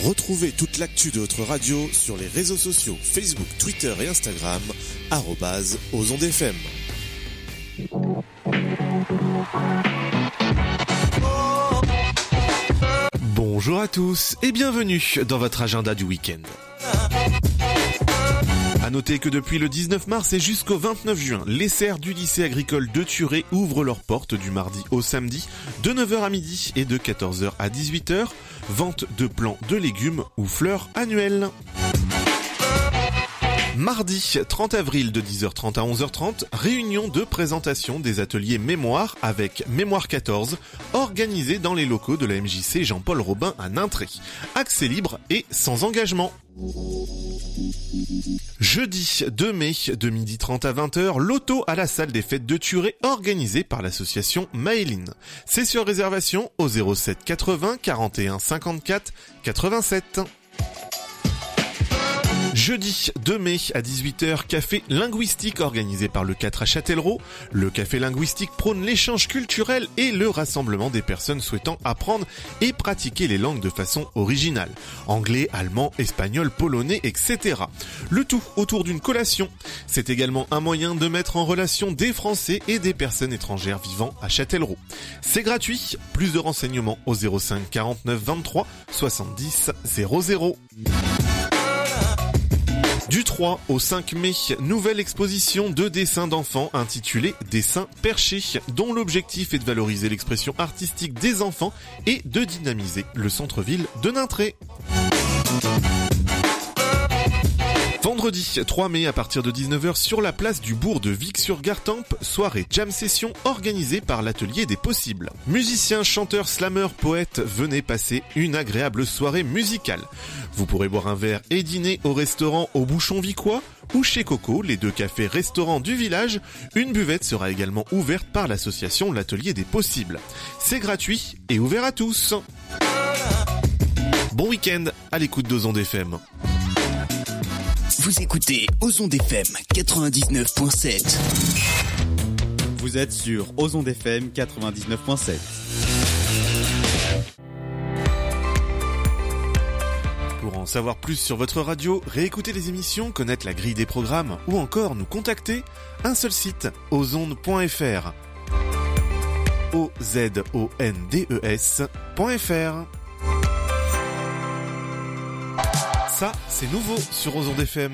Retrouvez toute l'actu de votre radio sur les réseaux sociaux Facebook, Twitter et Instagram, @OsOndesFM. Bonjour à tous et bienvenue dans votre agenda du week-end. À noter que depuis le 19 mars et jusqu'au 29 juin, les serres du lycée agricole de Thurey ouvrent leurs portes du mardi au samedi, de 9h à midi et de 14h à 18h, vente de plants de légumes ou fleurs annuelles. Mardi 30 avril de 10h30 à 11h30, réunion de présentation des ateliers Mémoire avec Mémoire 14, organisé dans les locaux de la MJC Jean-Paul Robin à Nintré. Accès libre et sans engagement. Jeudi 2 mai de 12h30 à 20h, loto à la salle des fêtes de Thurey organisée par l'association Maëline. C'est sur réservation au 07 80 41 54 87. Jeudi 2 mai à 18h, café linguistique organisé par le 4 à Châtellerault. Le café linguistique prône l'échange culturel et le rassemblement des personnes souhaitant apprendre et pratiquer les langues de façon originale. Anglais, allemand, espagnol, polonais, etc. Le tout autour d'une collation. C'est également un moyen de mettre en relation des Français et des personnes étrangères vivant à Châtellerault. C'est gratuit. Plus de renseignements au 05 49 23 70 00. Du 3 au 5 mai, nouvelle exposition de dessins d'enfants intitulée Dessins perchés, dont l'objectif est de valoriser l'expression artistique des enfants et de dynamiser le centre-ville de Nintré. Vendredi 3 mai à partir de 19h sur la place du bourg de Vic-sur-Gartempe, soirée jam session organisée par l'Atelier des Possibles. Musiciens, chanteurs, slameurs, poètes, venez passer une agréable soirée musicale. Vous pourrez boire un verre et dîner au restaurant au Bouchon Vicois ou chez Coco, les deux cafés-restaurants du village. Une buvette sera également ouverte par l'association l'Atelier des Possibles. C'est gratuit et ouvert à tous. Bon week-end à l'écoute d'Ozondes FM. Vous écoutez Ozondes FM 99.7. Vous êtes sur Ozondes FM 99.7. Pour en savoir plus sur votre radio, réécouter les émissions, connaître la grille des programmes ou encore nous contacter, un seul site, ozondes.fr. OZONDES.fr. Ça, c'est nouveau sur Ozondes FM.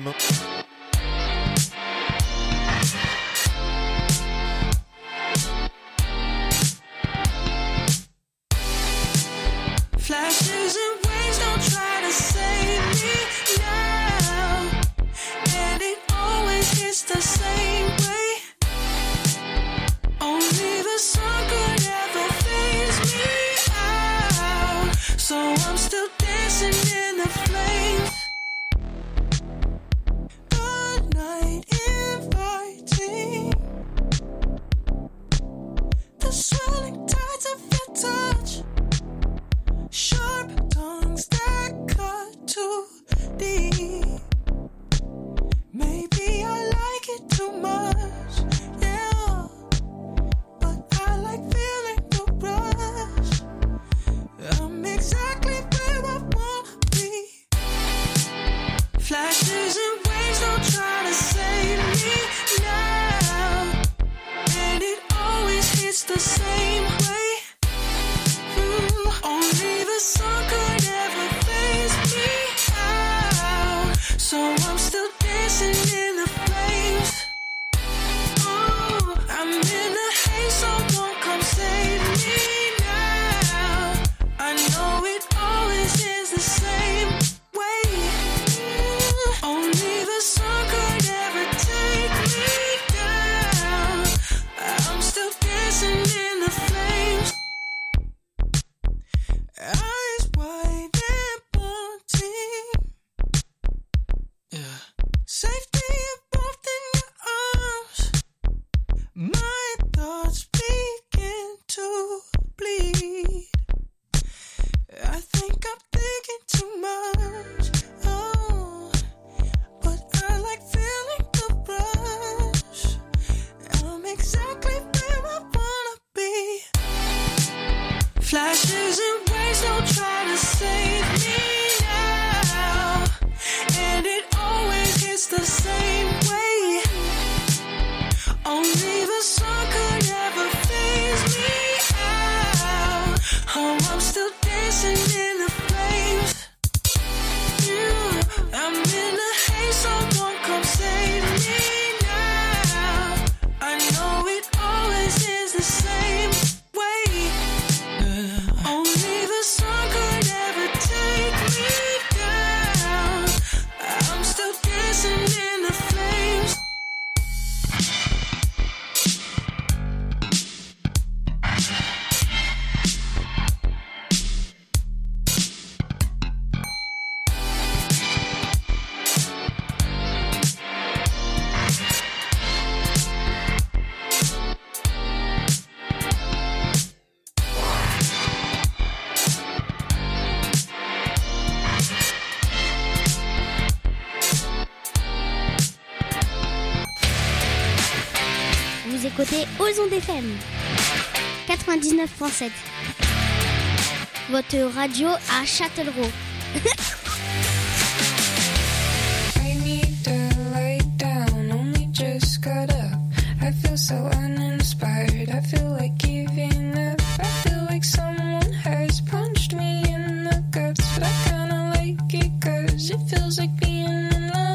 Exactly where I wanna be. écoutez Ozon FM 99.7. Votre radio à Châtellerault. I need to lie down, only just got up. I feel so uninspired, I feel like giving up. I feel like someone has punched me in the guts, but I kinda like it 'cause it feels like being in love.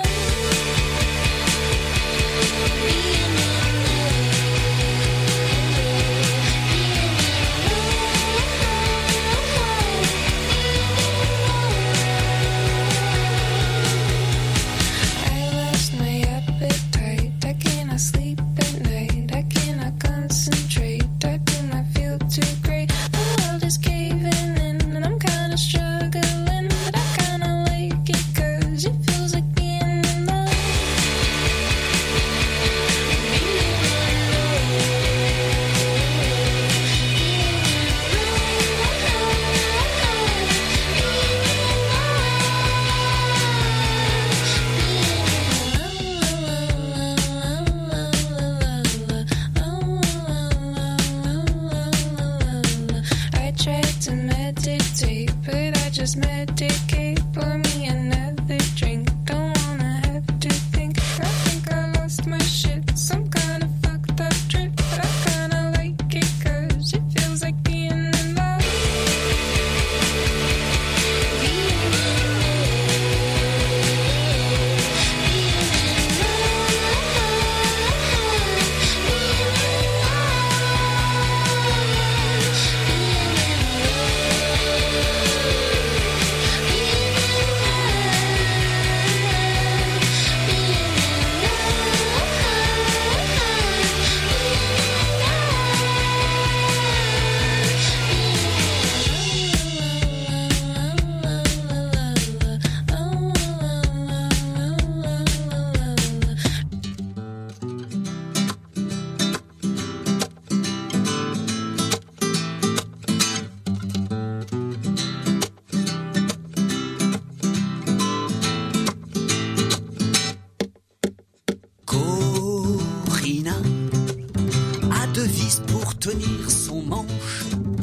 tenir son manche.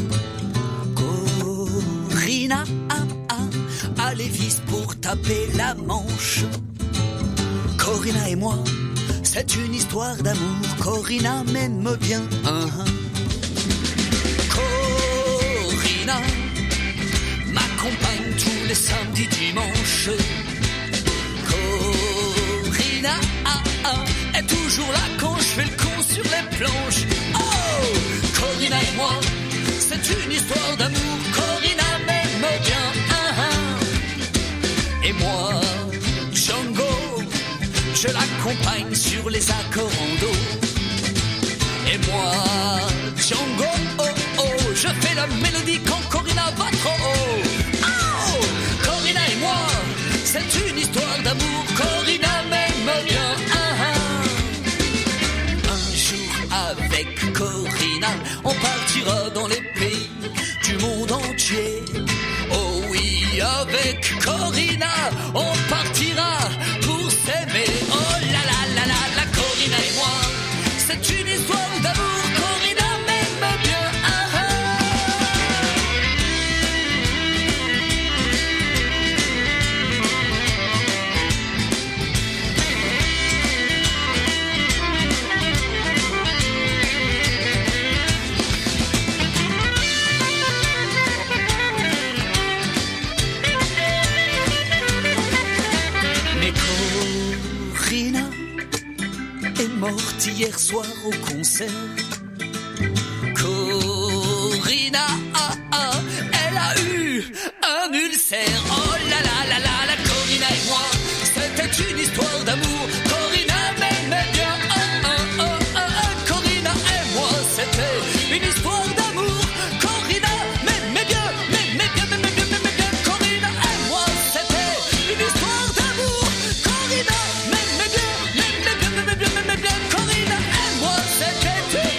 Corina a les vis pour taper la manche. Corina et moi, c'est une histoire d'amour. Corina m'aime bien. Corina m'accompagne tous les samedis, dimanches. Corina est toujours là quand je fais le con sur les planches. Oh, Corina et moi, c'est une histoire d'amour. Corina m'aime bien. Et moi, Django, je l'accompagne sur les accords en do. Et moi, Django, je fais la mélodie quand Corina va trop haut. Oh, Corina et moi, c'est une histoire d'amour. Corina m'aime bien. Un jour avec Corina, on partira dans les pays du monde entier. Oh oui, avec Corina, on partira pour s'aimer. Oh là là là là là, Corina et moi, c'est une histoire d'amour. Corina m'aime bien. Corina est morte hier soir au concert. Corina, elle a eu un ulcère. Oh là là là là là, Corina et moi, c'était une histoire d'amour. Corina m'aimait bien. Corina et moi, c'était une histoire d'amour. Corina m'aimait bien, m'aimait bien, m'aimait bien, m'aimait bien. Corina et moi, c'était une histoire d'amour. Corina m'aimait bien, m'aimait bien, m'aimait bien, m'aimait bien. Corina et moi, c'était une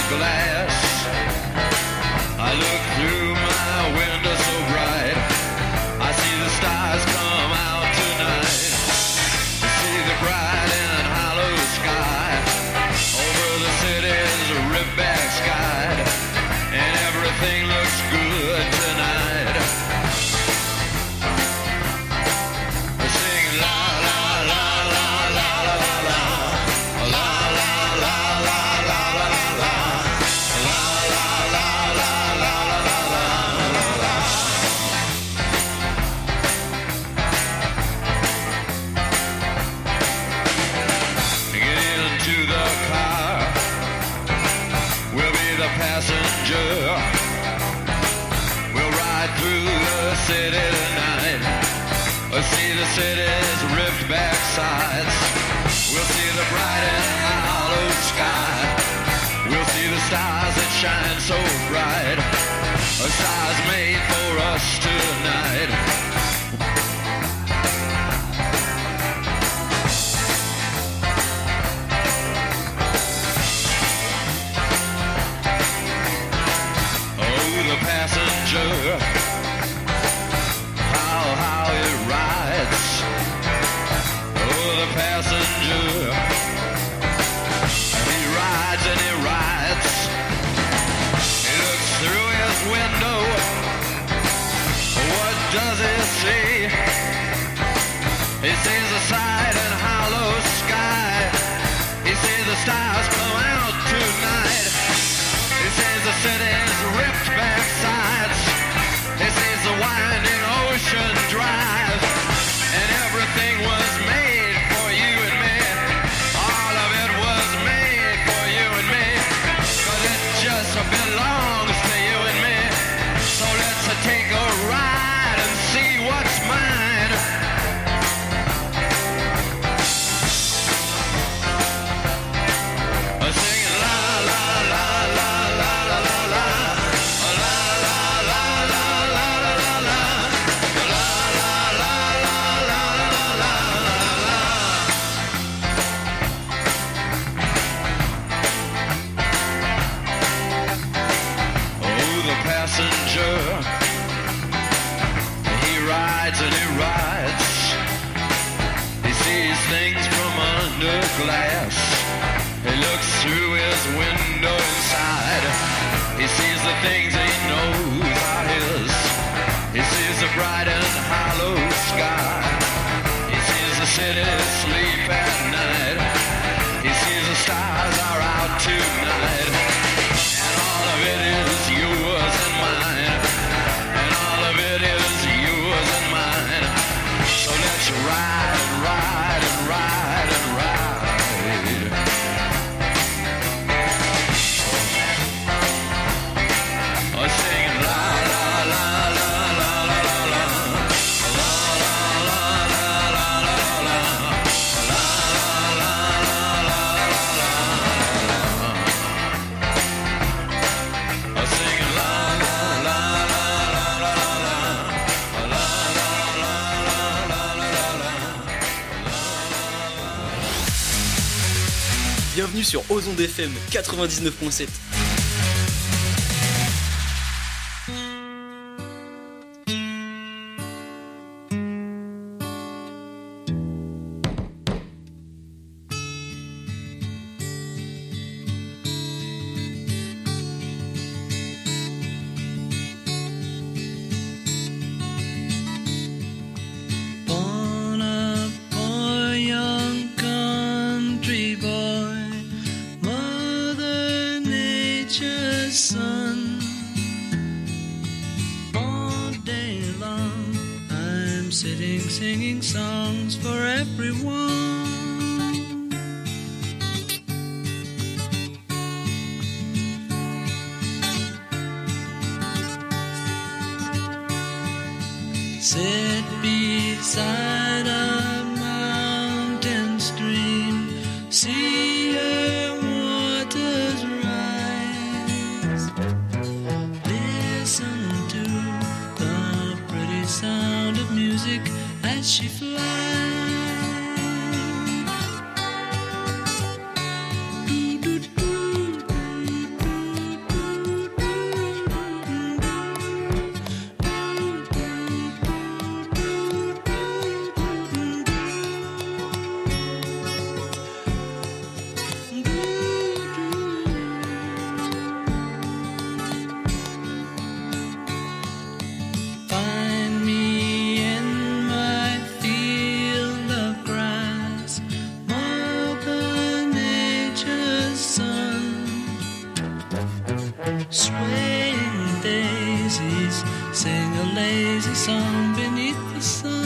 glass. I look through my window so bright. I see the stars come out tonight. I see the bright and hollow sky over the city's ribbed-back sky, and everything looks good tonight. I sing la la la la la la la la la la la la la la la passenger. We'll ride through the city tonight. We'll see the city's ripped back sides. We'll see the bright and hollow sky. We'll see the stars that shine so bright. Stars made for us tonight. Passenger, how it rides. Oh, the passenger, he rides and he rides. He looks through his window. What does he see? He sees the side and hollow sky. He sees the stars come out tonight. He sees the city's ripped back sides. He sees the winding ocean drive. And everything was made for you and me. All of it was made for you and me. 'Cause it just belongs to you and me. So let's take a ride and see what's mine. Singing la la la la la la la la. Passenger, he rides and he rides. He sees things from under glass. He looks through his window inside. He sees the things he knows are his. He sees the bright and hollow sky. He sees the city sleep at night. He sees the stars are out tonight. And all of it is yours and mine. And all of it is yours and mine. So let's ride and ride and ride and ride. Oh, singing la la la la la la la la. La la la la la la la. La la la la la la. Singing la la la la la la la. La la la la la la la. Bienvenue sur Ozon FM 99.7. Born a poor young country boy, Mother Nature's son. All day long I'm sitting singing songs for everyone. Sit beside a mountain stream, see her waters rise. Listen to the pretty sound of music as she flies. Do, do, do, do, do. Swaying daisies sing a lazy song beneath the sun.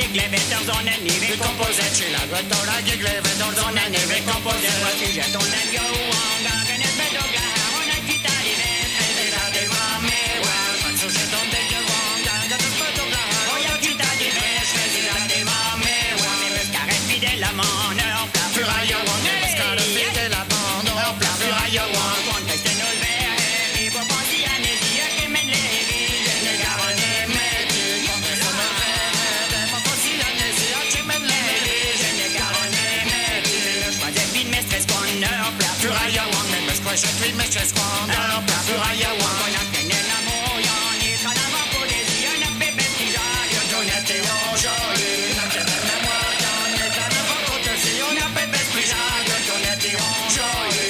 giglevetor zonen i vi komposer Chilla göttora giglevetor zonen i vi komposer Voici jetonen yo Dagen ett med dogga här och när tittar i väster Där det var med wow Så jeton det jag var Dagen ett med dogga här och jag tittar i väster Där det var med wow Mais me scarret fidèlement Hör plat furaille wow Mais me scarret fidèlement Hör plat furaille wow Conteste nul ver här I på pansianesia Que men levi Ne garone med tu Conteste nul ver här På pansianesia Que men levi Ne garone med tu Le choix des vides me stresse qu'on hör plat furaille wow Mais me squash et me stresse qu'on hör plat furaille wow On a qu'un l'amour y'en est Quand on va pour des yeux On a bébé qui jaille On a été au joyeux On a qu'un l'amour y'en est Quand on va pour des yeux On a bébé qui jaille On a été au joyeux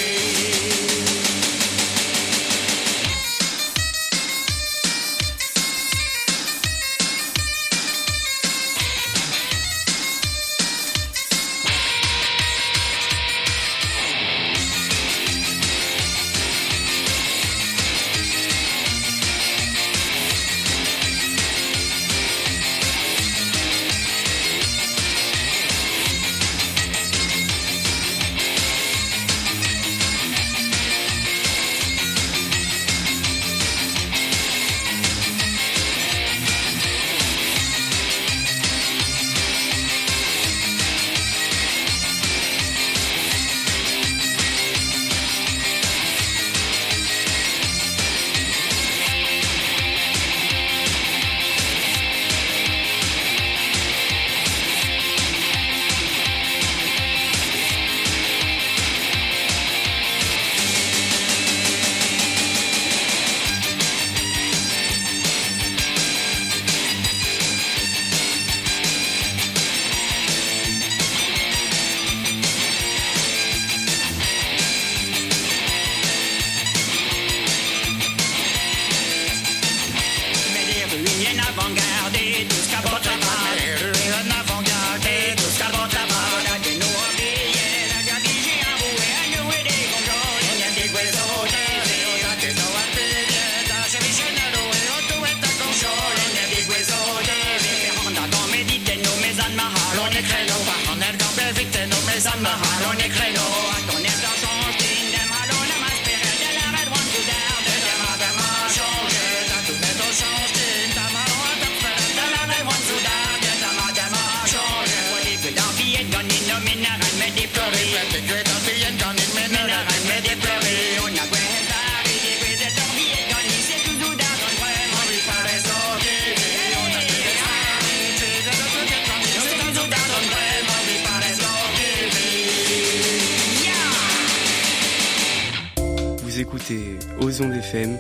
Vous écoutez Ozon FM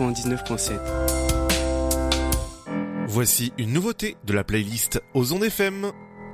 99.7. Voici une nouveauté de la playlist Ozon FM.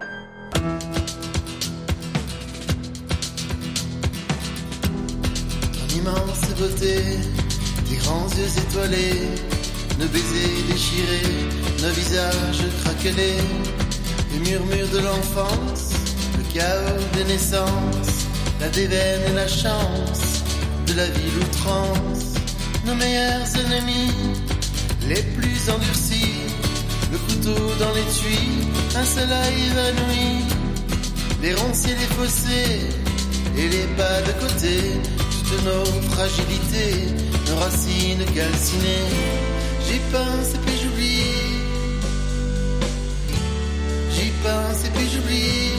Ton immense beauté, tes grands yeux étoilés, nos baisers déchirés, nos visages craquelés, les murmures de l'enfance, le chaos des naissances, la déveine et la chance de la ville outrance, nos meilleurs ennemis, les plus endurcis, le couteau dans l'étui, un soleil évanoui, les ronciers, les fossés et les pas de côté, toutes nos fragilités, nos racines calcinées. J'y pense et puis j'oublie, j'y pense et puis j'oublie,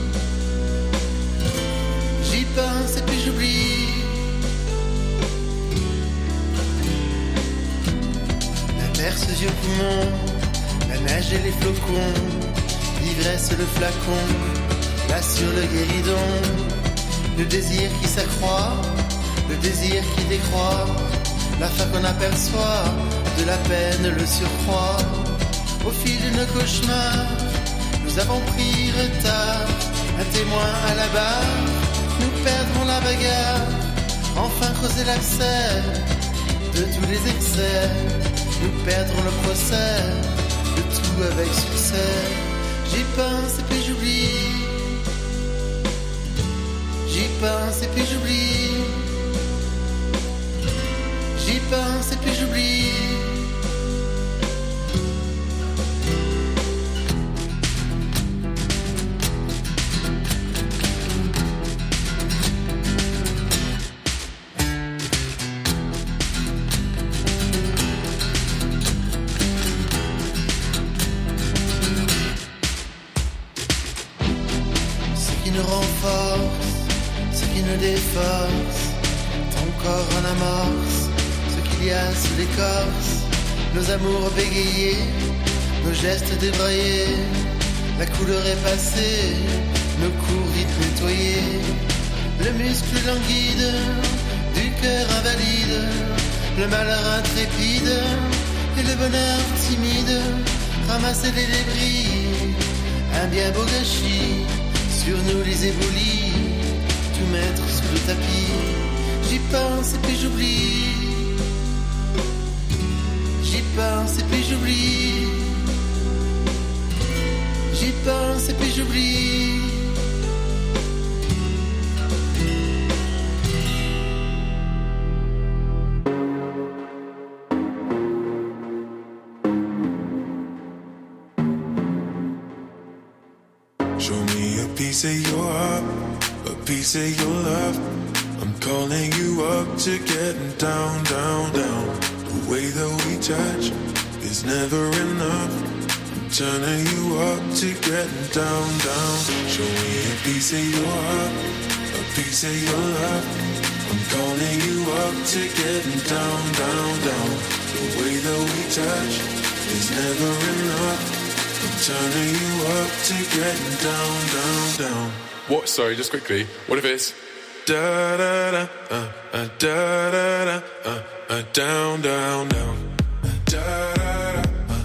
j'y pense et puis j'oublie. La mer se yeux poumons, la neige et les flocons, l'ivresse, le flacon, là sur le guéridon, le désir qui s'accroît, le désir qui décroît, la fin qu'on aperçoit, de la peine le surcroît. Au fil de nos cauchemars, nous avons pris retard, un témoin à la barre, nous perdrons la bagarre, enfin creuser l'abcès de tous les excès, nous perdrons le procès, le tout avec succès. J'y pense et puis j'oublie, j'y pense et puis j'oublie, j'y pense et puis j'oublie. donne des forces, ton corps en amorce ce qu'il y a sous l'écorce, nos amours bégayés, nos gestes débraillés, la couleur est passée, nos coups vite nettoyés, le muscle languide du cœur invalide, le malheur intrépide et le bonheur timide, ramasser les débris, un bien beau gâchis, sur nous les éboulis, tout mettre sous le tapis, j'y pense et puis j'oublie, j'y pense et puis j'oublie, j'y pense et puis j'oublie. Show me a piece of your heart, a piece of your love. I'm calling you up to getting down, down, down. The way that we touch is never enough. I'm turning you up to getting down, down. Show me a piece of your heart, a piece of your love. I'm calling you up to getting down, down, down. The way that we touch is never enough. I'm turning you up to getting down, down, down. What? Sorry, just quickly. What if it's da da da da da da down, down, down. Da da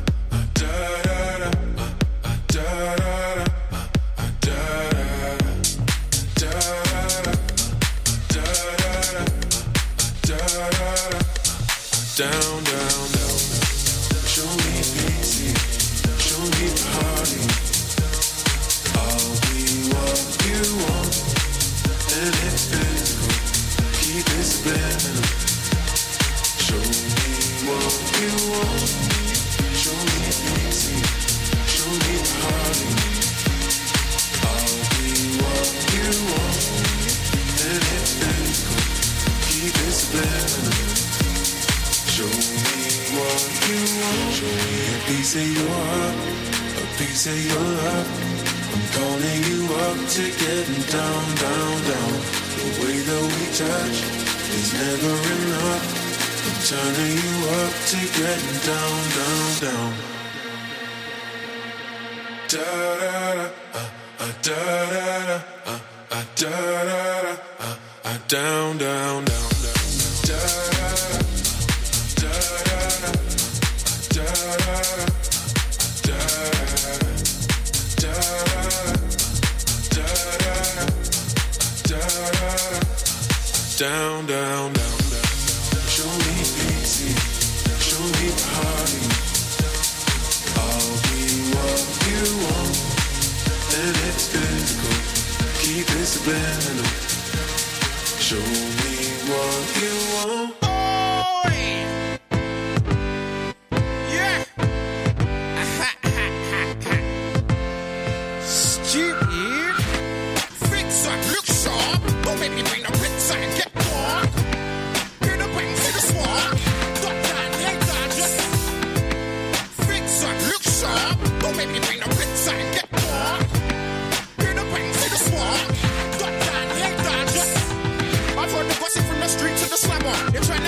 down, down, down. Show me pity, show me party. I'll be what you want, and it's physical. Keep it subliminal. Show me what you want. Show me pity, show me party. I'll be what you want, and it's physical. Keep it subliminal. Show me what you want. Show me a piece of your heart, a piece of your love. I'm calling you up to getting down, down, down. The way that we touch is never enough. I'm turning you up to getting down, down, down. Da da da da da da down, down, down, down. Da da down, down, down, down. Show me pity, show me party. I'll be what you want, and it's physical. Keep it subliminal. Show me what you want. I've heard the gossip from the street to the slammer. They're trying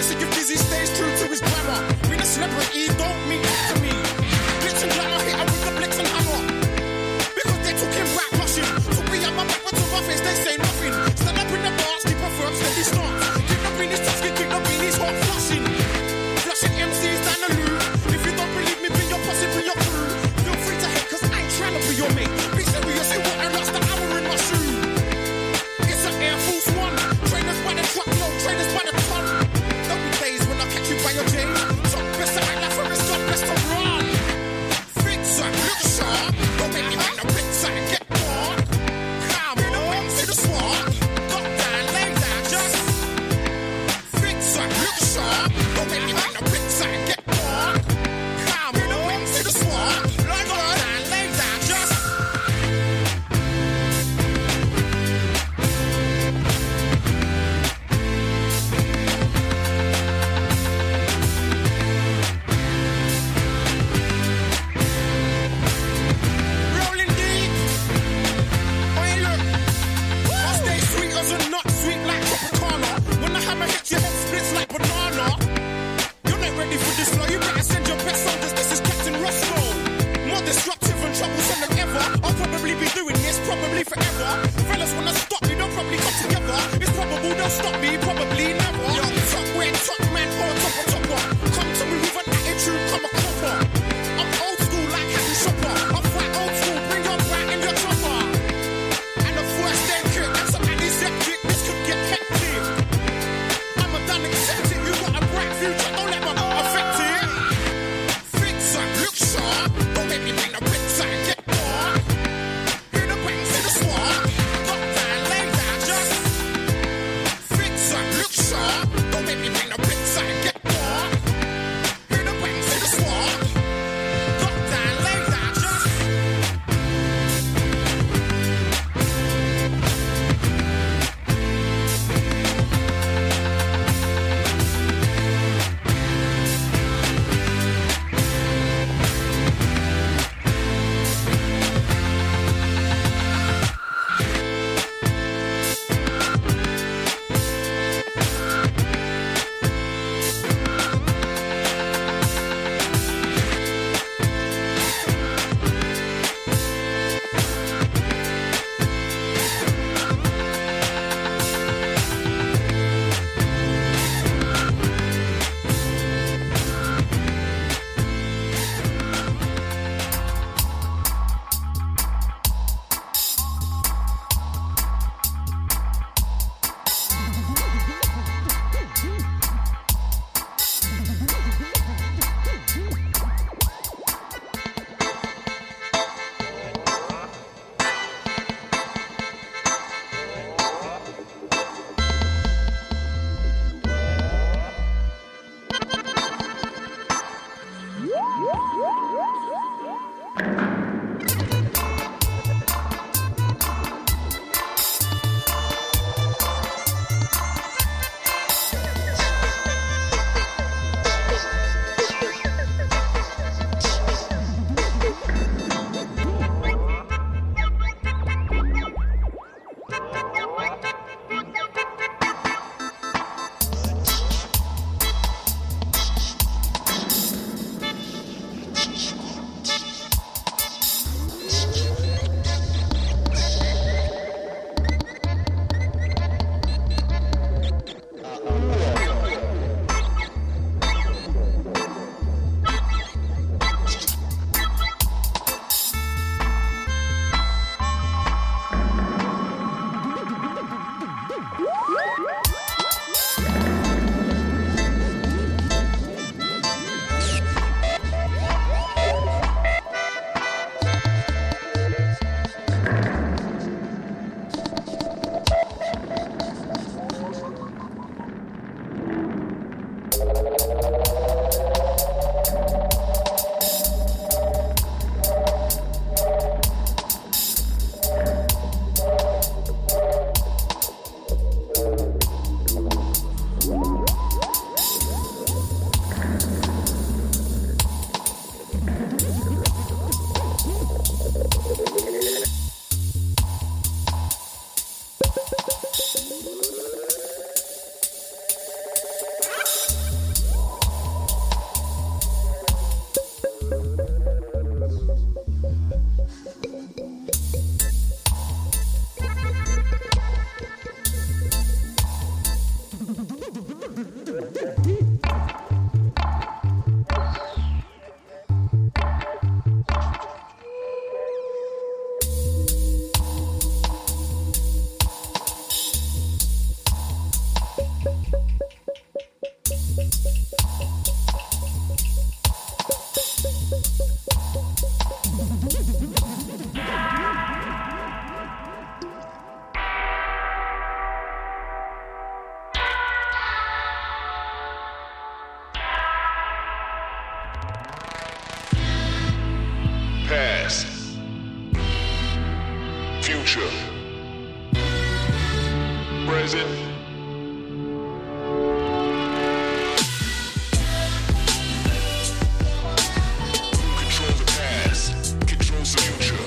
stop me? Probably never. Yo, top way, top man, or topper. Come to me with an attitude, come a copper. I'm old school like Happy Shopper. I'm quite old school, bring your brat and your chopper. And the first day kick, and some antiseptic, this could get hectic. I'm a done accepting, you got a bright future, don't let me affect it. Fix up, look sharp, don't make me bring the bricks out and get dark. Hear the bangs in the swamp, drop down, lay down, just fix up, look sharp, don't make me bring the bricks out and get dark. Hear the bangs in the swamp, drop down, lay down, just Past, future, present. Control the past, controls the future.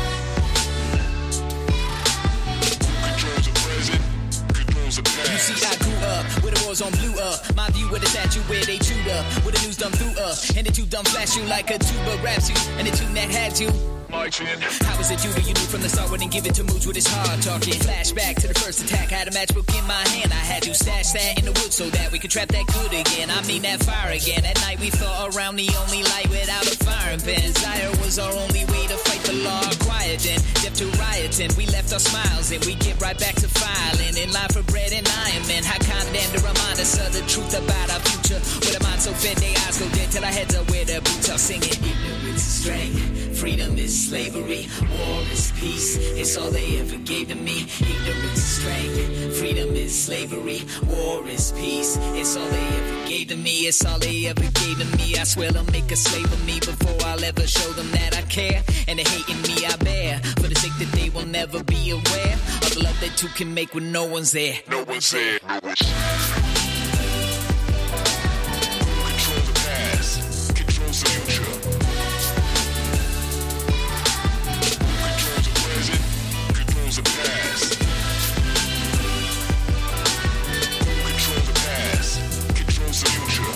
Controls the present, controls the past. You see, I grew up where the wars on blew up. My view of the statue where they chewed up, where the news done through up, and the two dumb flash you like a tuba raps you, and the tune that had you. marching. How was it you when you knew from the start wouldn't give it to moods with his hard talking? Flashback to the first attack, had a matchbook in my hand. I had to stash that in the woods so that we could trap that good again. I mean that fire again. At night we fought around the only light without a firing pin. Desire was our only way to fight the law. Quiet then, deaf to rioting. We left our smiles and we get right back to filing. In line for bread and iron men. How condemned to remind us of the truth about our future. With a mind so fed, their eyes go dead till our heads are where their boots are singing. Ignorance is strength, freedom is slavery, war is peace, it's all they ever gave to me. Ignorance is strength, freedom is slavery, war is peace, it's all they ever gave to me, it's all they ever gave to me. I swear they'll make a slave of me before I'll ever show them that I care. And the hate in me I bear, for the sake that they will never be aware of the love that two can make when no one's there. No one's there. No one's there. Control the past, controls the future. Controls the present, controls the past. Control the past, controls the future.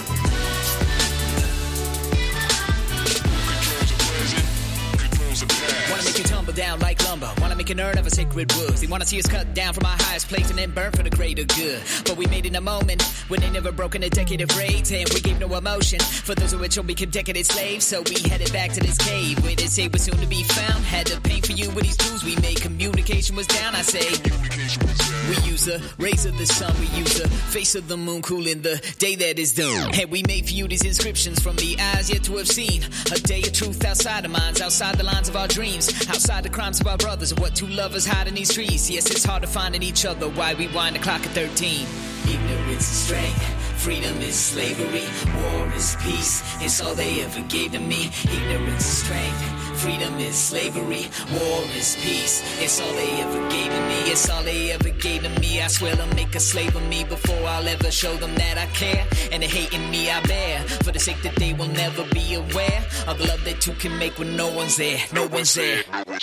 Controls the present, controls the past. Wanna make you tumble down like lumber, wanna make an earn of a sacred woods. They wanna see us cut down from our highest place and then burn for the greater good. But we made in a moment when they never broken a decade of raids, and we gave no emotion for those who had shown become decadent slaves. So we headed back to this cave where they say we're soon to be found. Had to paint for you with these tools we made. Communication was down, I say. We use the rays of the sun, we use the face of the moon, cooling the day that is done. And we made for you these inscriptions from the eyes yet to have seen. A day of truth outside our minds, outside the lines of our dreams, outside the crimes of our brothers, of what two lovers hide in these trees. Yes, it's hard to find in each other why we wind the clock at 13. Ignorance is strength, freedom is slavery, war is peace, it's all they ever gave to me. Ignorance is strength, freedom is slavery, war is peace, it's all they ever gave to me, it's all they ever gave to me. I swear they'll make a slave of me before I'll ever show them that I care. And the hate in me I bear, for the sake that they will never be aware of the love that two can make when no one's there, no one's there.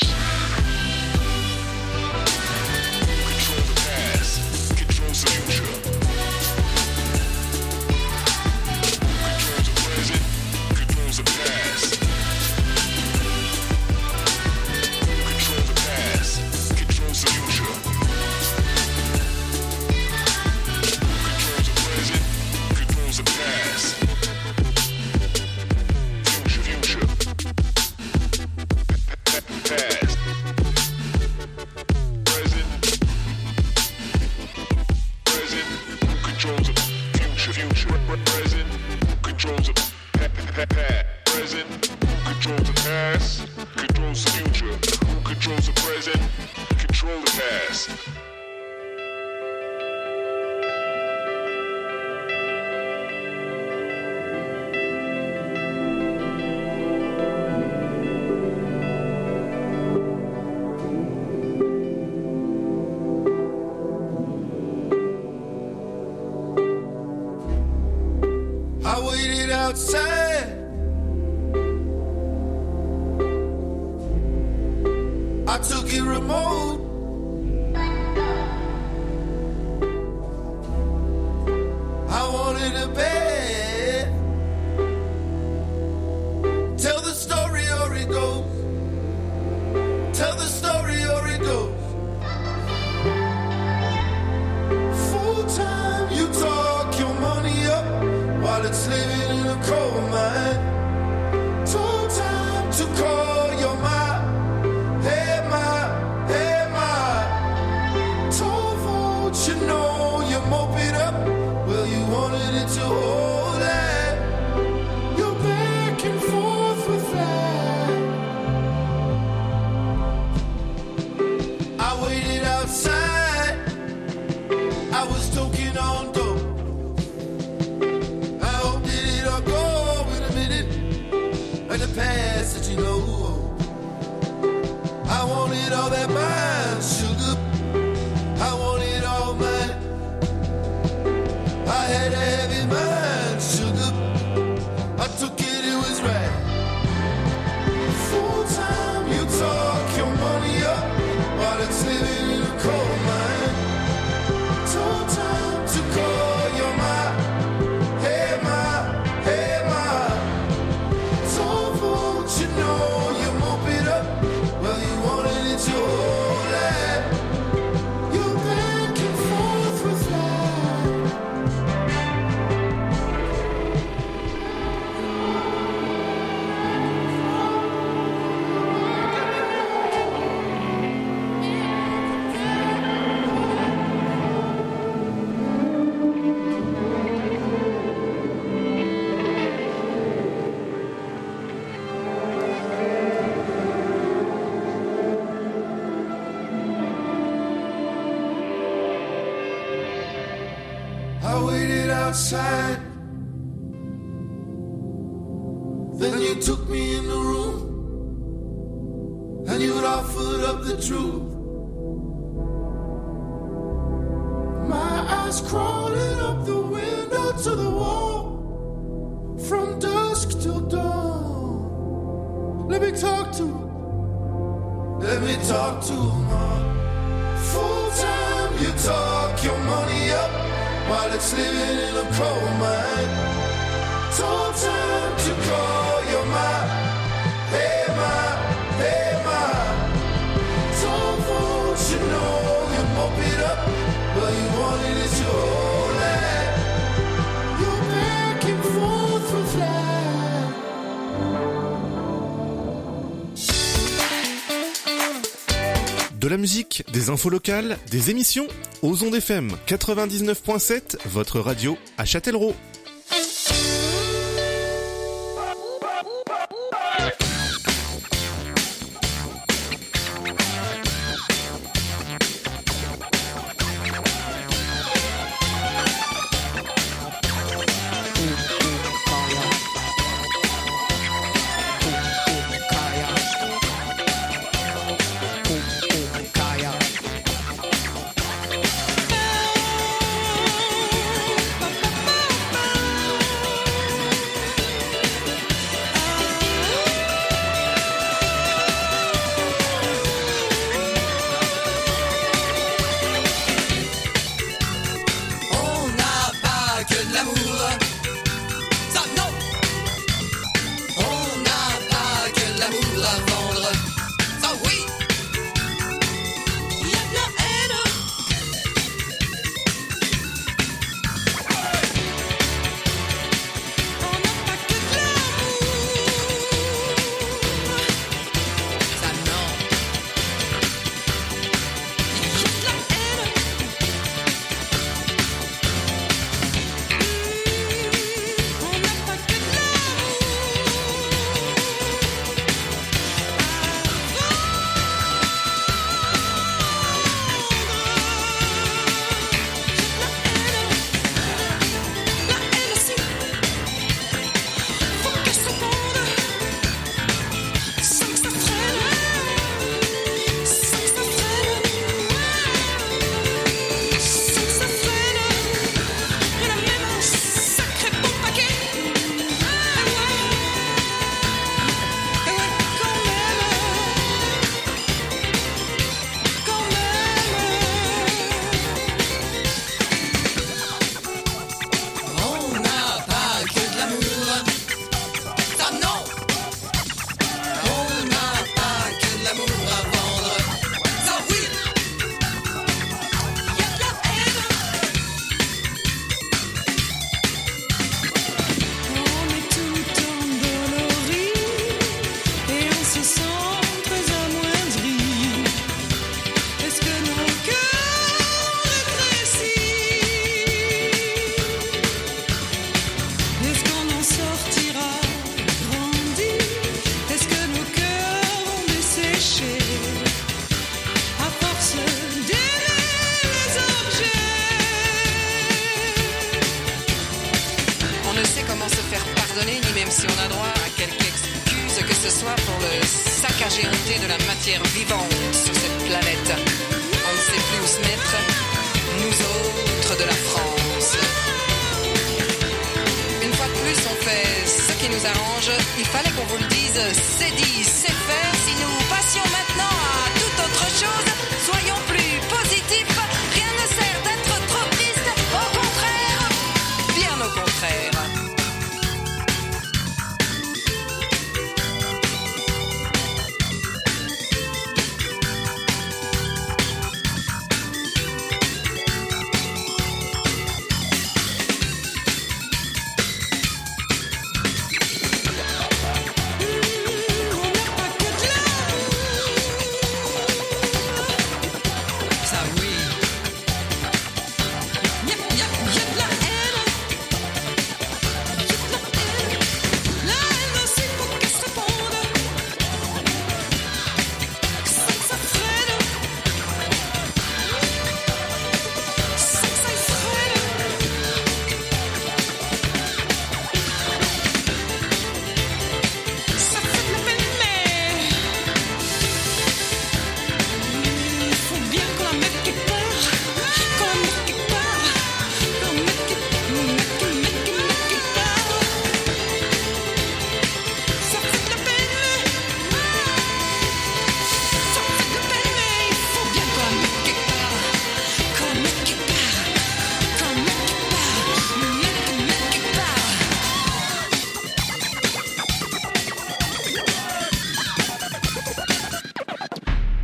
Control the past, controls the future. Controls the present, controls the past. Control the past, controls the future. Controls the present, controls the past. Future. Past. Present. Present. Who controls the future? Present. Who controls the present? Who controls the past? Controls the future. Who controls the present? Control the past. I waited outside. I took it remote. I wanted a bed. Tell the story or it goes. Tell the story or it goes. Full time, you talk your money up while it's living in a coal mine. Full time to call your mind. Hey my, toll vote, you know you mope it up. Well, you wanted it to hold. I waited outside. Then you took me in the room, and you'd offered up the truth. My eyes crawling up the window to the wall, from dusk till dawn. Let me talk to her. Let me talk to her. Full time you talk your money up while it's living in a coal mine. Told time to call your mind. Hey ma, hey ma. Told folks you know you bump it up, but you wanted it your whole life. You're back and forth from fly. De la musique, des infos locales, des émissions, aux ondes FM 99.7, votre radio à Châtellerault.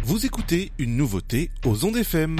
Vous écoutez une nouveauté aux ondes FM.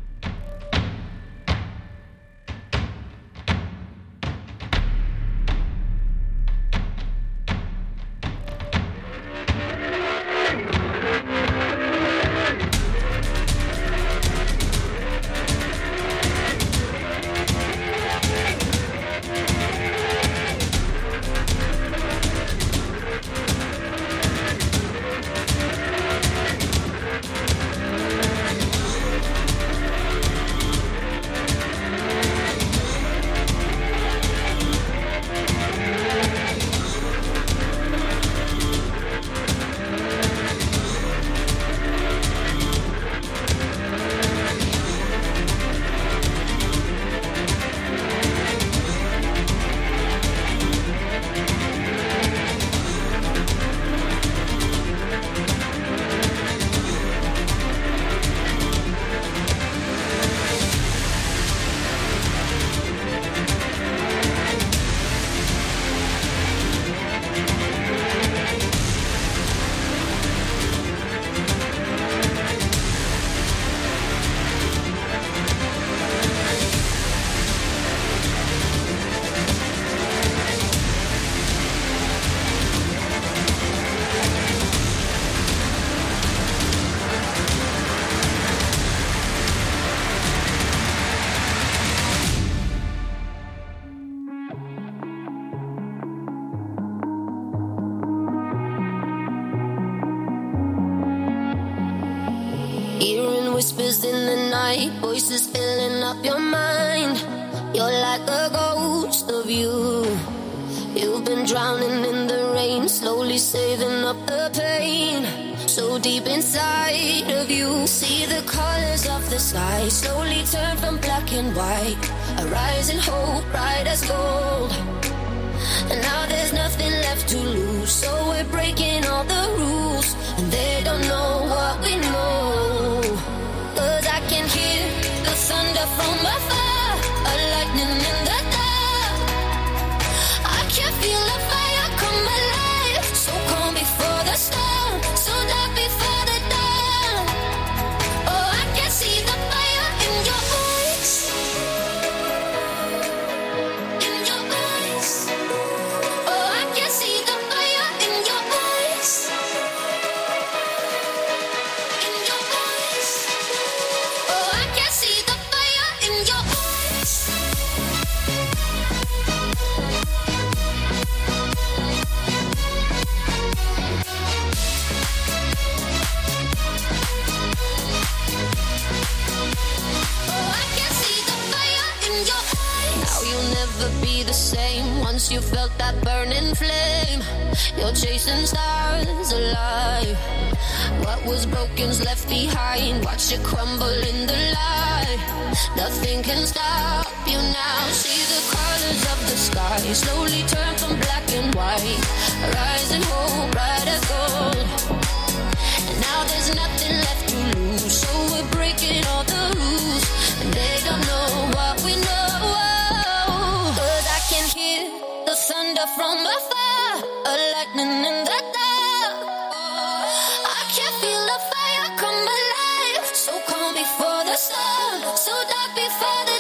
Hearing whispers in the night, voices filling up your mind. You're like a ghost of you. You've been drowning in the rain, slowly saving up the pain. So deep inside of you, see the colors of the sky slowly turn from black and white. A rising hope, bright as gold. And now there's nothing left to lose, so we're breaking all the rules, and they don't know what we know. 'Cause I can hear the thunder from afar, a lightning in the dark. I can feel the fire come alive, so calm before the storm, so dark before the dawn. Oh, I can see the fire in your eyes, in your eyes. Oh, I can see the fire in your eyes, in your eyes. Oh, I can see the fire in your eyes. Oh, I can see the fire in your eyes. Now you'll never be the same. Once you felt that burning flame, you're chasing stars alive. What was broken's left behind. Watch it crumble in the light. Nothing can stop you now. See the colors of the sky slowly turn from black and white. Rising hope, bright as gold. And now there's nothing left to lose, so we're breaking all the rules, and they don't know what we know. 'Cause I can hear the thunder from afar, a lightning in the dark. I can feel the fire come alive, so calm before the storm, so dark before the